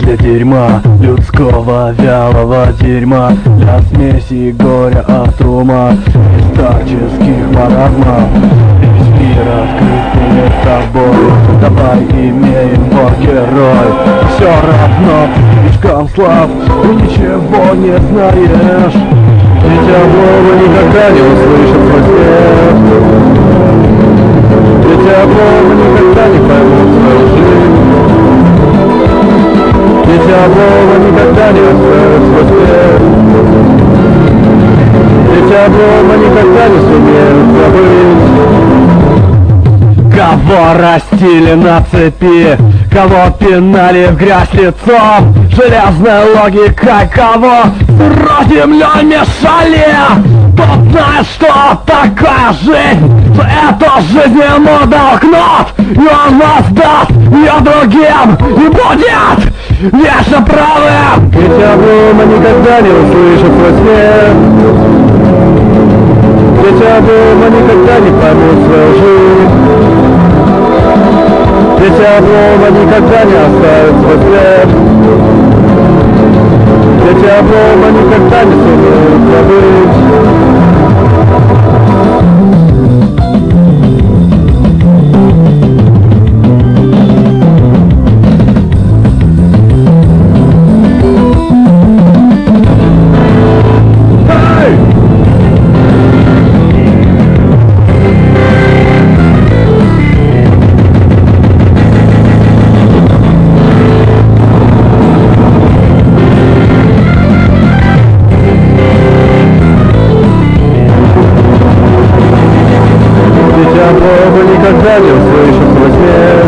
для дерьма, людского вялого дерьма, для смеси горя от ума и старческих маразмов. Весь мир открыт перед тобой, давай имеем вот герой. Все равно слишком слаб, ты ничего не знаешь, ведь обломы никогда не услышат свой смех. Ведь обломы никогда не поймут свою жизнь. Ведь обломы никогда не оставят свой след. Ведь обломы никогда не сумеют забыть. Кого растили на цепи, кого пинали в грязь лицом, железной логикой кого сырой землей мешали. Тот знает, что такая жизнь, что эту жизнь ему дал кнут, и он воздаст ее другим и будет вечно правым. Ведь обломы никогда не услышат свой смех. Ведь обломы никогда не поймут свою жизнь. Ведь обломы никогда не оставят свой след. Ведь обломы никогда не сумеют забыть. Никогда не услышат свой смех.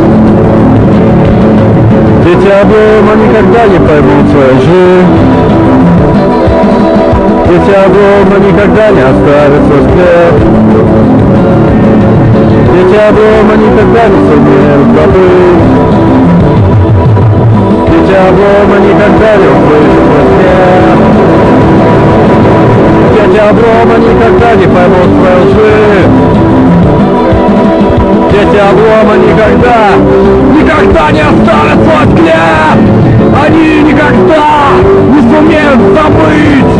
Ведь обломы никогда не поймут свою жизнь. Ведь обломы никогда не оставят свой след. Ведь обломы никогда не сумеют забыть. Ведь обломы никогда не услышат свой смех. Ведь обломы никогда не поймут свою жизнь. Эти обломы никогда не оставят свой взгляд. Они никогда не сумеют забыть.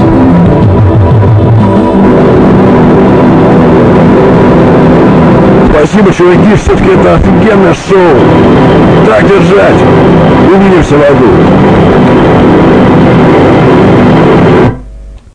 Спасибо, чуваки, все-таки это офигенное шоу. Так держать. Увидимся в аду.